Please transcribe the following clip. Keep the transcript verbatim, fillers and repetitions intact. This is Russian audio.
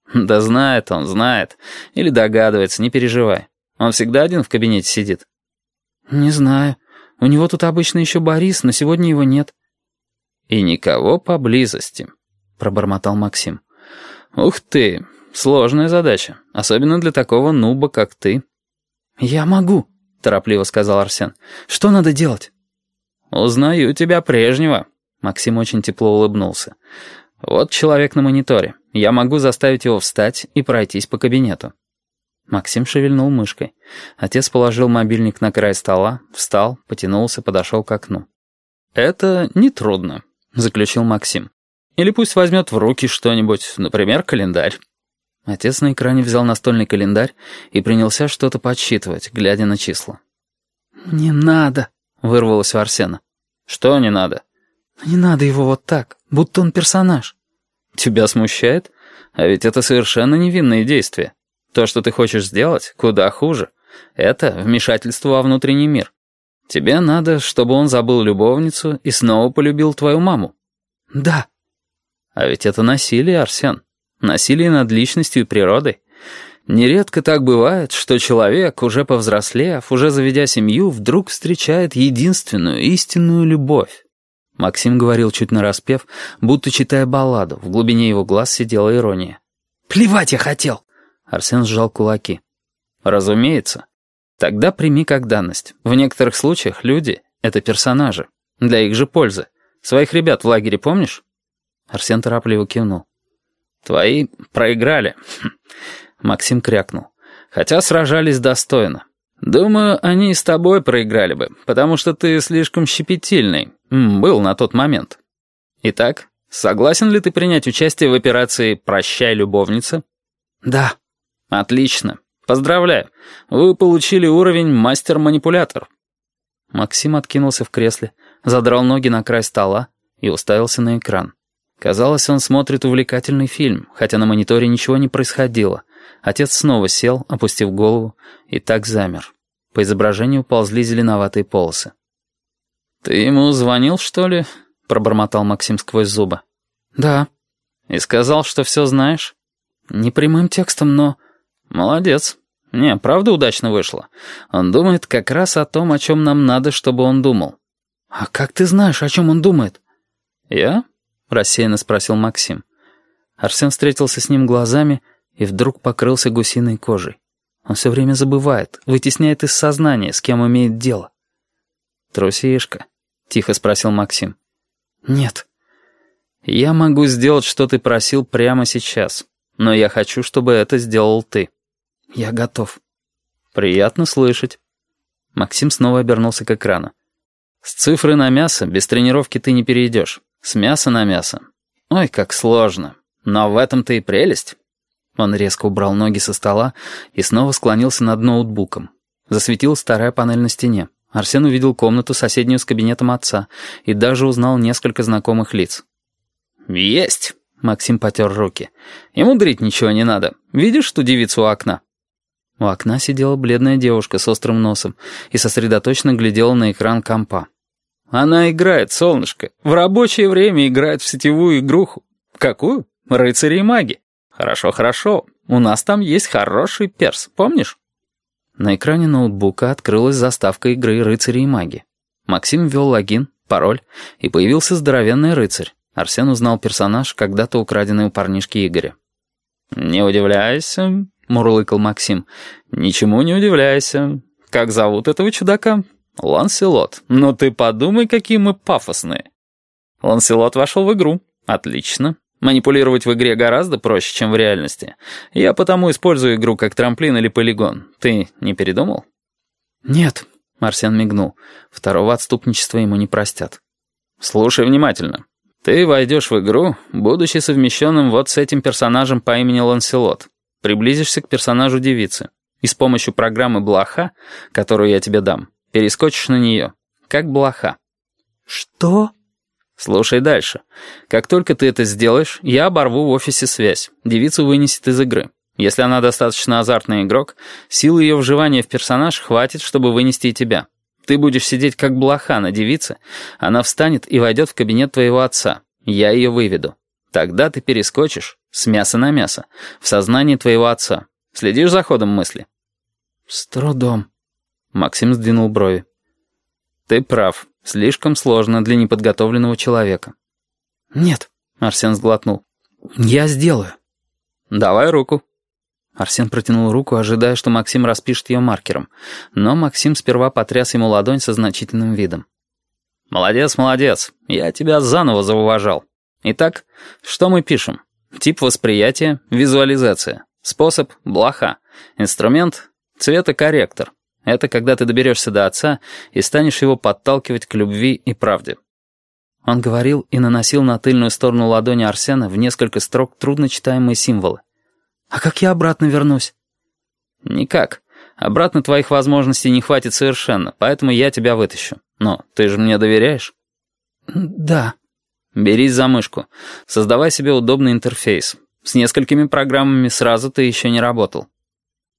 Да знает он, знает. Или догадывается, не переживай. Он всегда один в кабинете сидит? Не знаю. У него тут обычно еще Борис, но сегодня его нет. И никого поблизости, пробормотал Максим. Ух ты, сложная задача, особенно для такого нуба, как ты. Я могу, торопливо сказал Арсен. Что надо делать? Узнаю тебя прежнего. Максим очень тепло улыбнулся. Вот человек на мониторе. Я могу заставить его встать и пройтись по кабинету. Максим шевельнул мышкой. Отец положил мобильник на край стола, встал, потянулся, подошел к окну. «Это нетрудно», — заключил Максим. «Или пусть возьмет в руки что-нибудь, например, календарь». Отец на экране взял настольный календарь и принялся что-то подсчитывать, глядя на числа. «Не надо», — вырвалось у Арсена. «Что не надо?» «Не надо его вот так, будто он персонаж». «Тебя смущает? А ведь это совершенно невинные действия. То, что ты хочешь сделать, куда хуже. Это вмешательство во внутренний мир. Тебе надо, чтобы он забыл любовницу и снова полюбил твою маму». «Да». «А ведь это насилие, Арсен. Насилие над личностью и природой. Нередко так бывает, что человек, уже повзрослев, уже заведя семью, вдруг встречает единственную истинную любовь». Максим говорил чуть нараспев, будто читая балладу. В глубине его глаз сидела ирония. «Плевать я хотел!» Арсен сжал кулаки. «Разумеется. Тогда прими как данность. В некоторых случаях люди — это персонажи. Для их же пользы. Своих ребят в лагере помнишь?» Арсен торопливо кивнул. «Твои проиграли». Максим крякнул. «Хотя сражались достойно. Думаю, они и с тобой проиграли бы, потому что ты слишком щепетильный. Был на тот момент. Итак, согласен ли ты принять участие в операции «Прощай, любовница»?» «Да». «Отлично. Поздравляю. Вы получили уровень мастер-манипулятор». Максим откинулся в кресле, задрал ноги на край стола и уставился на экран. Казалось, он смотрит увлекательный фильм, хотя на мониторе ничего не происходило. Отец снова сел, опустив голову, и так замер. По изображению ползли зеленоватые полосы. «Ты ему звонил, что ли?» — пробормотал Максим сквозь зубы. «Да». «И сказал, что все знаешь?» «Не прямым текстом, но...» «Молодец. Не, правда удачно вышло. Он думает как раз о том, о чем нам надо, чтобы он думал». «А как ты знаешь, о чем он думает?» «Я?» — рассеянно спросил Максим. Арсен встретился с ним глазами и вдруг покрылся гусиной кожей. Он все время забывает, вытесняет из сознания, с кем имеет дело. «Трусишка?» — тихо спросил Максим. «Нет». «Я могу сделать, что ты просил прямо сейчас, но я хочу, чтобы это сделал ты». «Я готов». «Приятно слышать». Максим снова обернулся к экрану. «С цифры на мясо без тренировки ты не перейдешь. С мяса на мясо. Ой, как сложно. Но в этом-то и прелесть». Он резко убрал ноги со стола и снова склонился над ноутбуком. Засветилась старая панель на стене. Арсен увидел комнату, соседнюю с кабинетом отца, и даже узнал несколько знакомых лиц. «Есть!» — Максим потер руки. «И мудрить ничего не надо. Видишь ту девицу у окна?» У окна сидела бледная девушка с острым носом и сосредоточенно глядела на экран компа. «Она играет, солнышко. В рабочее время играет в сетевую игруху. Какую? Рыцари и маги. Хорошо, хорошо. У нас там есть хороший перс, помнишь?» На экране ноутбука открылась заставка игры «Рыцари и маги». Максим ввел логин, пароль, и появился здоровенный рыцарь. Арсен узнал персонаж, когда-то украденный у парнишки Игоря. «Не удивляйся», — мурлыкал Максим. «Ничему не удивляйся. Как зовут этого чудака?» «Ланселот. Ну ты подумай, какие мы пафосные». Ланселот вошел в игру. Отлично. Манипулировать в игре гораздо проще, чем в реальности. Я потому использую игру как трамплин или полигон. Ты не передумал?» «Нет», — Арсен мигнул. Второго отступничества ему не простят. «Слушай внимательно. Ты войдешь в игру, будучи совмещенным вот с этим персонажем по имени Ланселот. Приблизишься к персонажу девицы. И с помощью программы «Блоха», которую я тебе дам, перескочишь на нее. Как блоха». «Что?» «Слушай дальше. Как только ты это сделаешь, я оборву в офисе связь. Девицу вынесет из игры. Если она достаточно азартный игрок, силы ее вживания в персонаж хватит, чтобы вынести и тебя. Ты будешь сидеть как блоха на девице, она встанет и войдет в кабинет твоего отца. Я ее выведу. Тогда ты перескочишь, С мяса на мясо. В сознании твоего отца. Следишь за ходом мысли? С трудом. Максим сдвинул брови. Ты прав. Слишком сложно для неподготовленного человека. Нет, Арсен сглотнул. Я сделаю. Давай руку. Арсен протянул руку, ожидая, что Максим распишет ее маркером. Но Максим сперва потряс ему ладонь со значительным видом. Молодец, молодец. Я тебя заново зауважал. Итак, что мы пишем? Тип восприятия — визуализация. Способ — блоха. Инструмент — цветокорректор. Это когда ты доберешься до отца и станешь его подталкивать к любви и правде. Он говорил и наносил на тыльную сторону ладони Арсена в несколько строк трудночитаемые символы. «А как я обратно вернусь?» «Никак. Обратно твоих возможностей не хватит совершенно, поэтому я тебя вытащу. Но ты же мне доверяешь?» «Да». «Берись за мышку. Создавай себе удобный интерфейс. С несколькими программами сразу ты еще не работал.